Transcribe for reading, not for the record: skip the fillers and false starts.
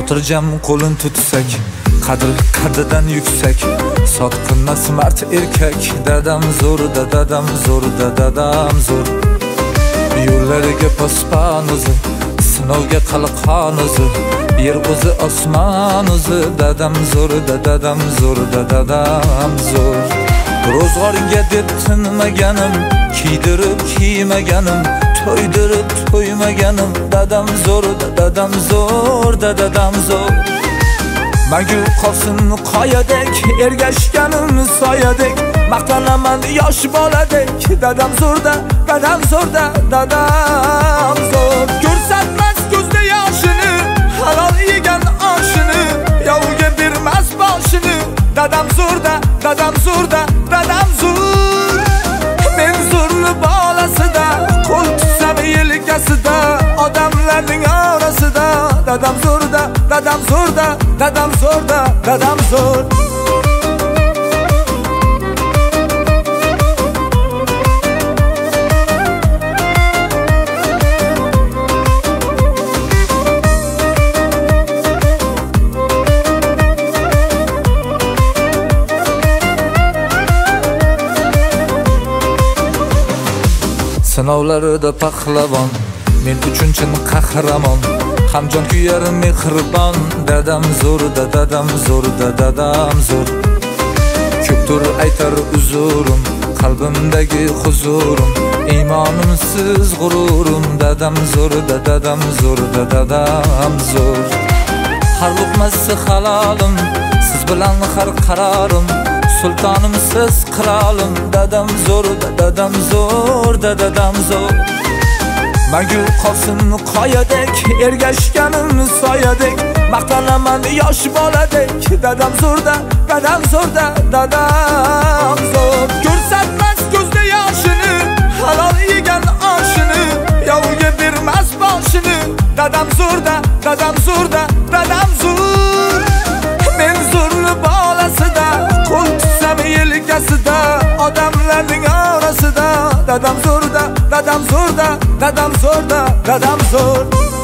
xotirjam qo'lin tutsak, qadridan yuksak, sotqinmas mard erkak. Dadam zo'r, dadam zo'r, dadam zo'r. Yo'llariga pospan o'zi, sinovga qalqon o'zi, yer o'zi osmon o'zi. Dadam zo'r, dadam zo'r, dadam zo'r. Ro'zg'orga deb tinmaganim, kiydirib kiymaganim, to'ydirib to'ymaganim. Dadam zo'r, dadam zo'r, dadam zo'r. Mangu qolsin qoyadek, ergashganim soyadek, maqtanaman yosh boladek. Dadam zo'r, dadam zo'r, dadam zo'r. Ko'rsatmas ko'zda yoshini, halol yegan oshini, yovga bermas boshini. Dadam zo'r, dadam zo'r, dadam zo'r. Men zo'rni bolasida, qo'l tutsam yelkasida, odamlarning orasida. Dadam zo'r, dadam zo'r, dadam zo'r, dadam zo'r. Sinovlarida pahlavon, men uchun chin qahramon, hamjon kuyar mehribon. Dadam zo'r, dadam zo'r, dadam zo'r. Ko'pdir aytar uzurim, qalbimdagi huzurim, iymonimsiz g'ururim. Dadam zo'r, dadam zo'r, dadam zo'r. Har luqmasi halolim, siz bilan har qarorim, sultonimsiz qirolim. Dadam zo'r, dadam zo'r, dadam zo'r. Mangu qolsin qoyadek, ergashganim soyadek, maqtanaman yosh boladek. Dadam zo'r, dadam zo'r, dadam zo'r. Ko'rsatmas ko'zda yoshini, halol yegan oshini, yovga bermas boshini. Dadam zo'r, dadam zo'r, dadam zo'r. Men zo'rni bolasida, qo'l tutsam yelkasida, odamlarning orasida. Dadam zo'r, dadam zo'r, dadam zo'r, dadam zo'r.